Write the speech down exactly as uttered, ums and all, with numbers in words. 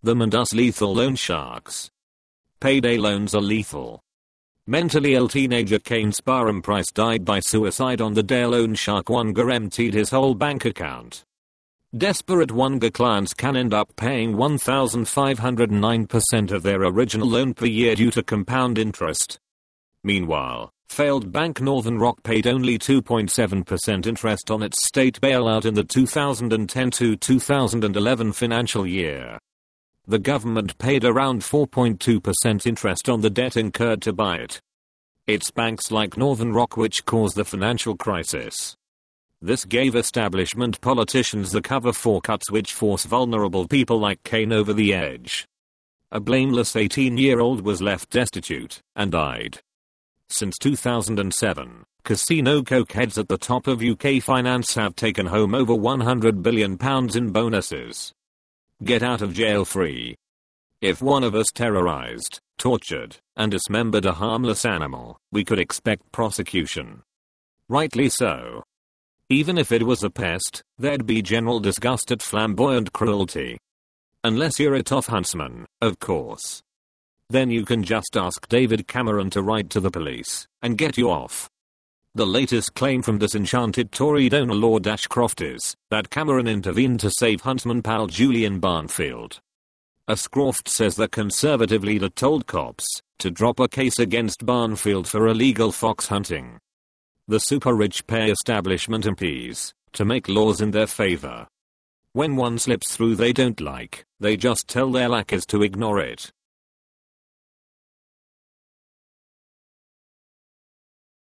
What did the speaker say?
Them and us lethal loan sharks. Payday loans are lethal. Mentally ill teenager Kane Sparham Price died by suicide on the day a loan shark Wonga emptied his whole bank account. Desperate Wonga clients can end up paying one thousand five hundred nine percent of their original loan per year due to compound interest. Meanwhile, failed bank Northern Rock paid only two point seven percent interest on its state bailout in the two thousand ten to two thousand eleven financial year. The government paid around four point two percent interest on the debt incurred to buy it. It's banks like Northern Rock which caused the financial crisis. This gave establishment politicians the cover for cuts which force vulnerable people like Kane over the edge. A blameless eighteen-year-old was left destitute and died. Since two thousand seven, casino cokeheads at the top of U K finance have taken home over one hundred billion pounds in bonuses. Get out of jail free. If one of us terrorized, tortured, and dismembered a harmless animal, we could expect prosecution. Rightly so. Even if it was a pest, there'd be general disgust at flamboyant cruelty. Unless you're a tough huntsman, of course. Then you can just ask David Cameron to write to the police and get you off. The latest claim from disenchanted Tory donor Lord Ashcroft is that Cameron intervened to save huntsman pal Julian Barnfield. Ashcroft says the Conservative leader told cops to drop a case against Barnfield for illegal fox hunting. The super-rich pay establishment M Ps to make laws in their favor. When one slips through they don't like, they just tell their lackeys to ignore it.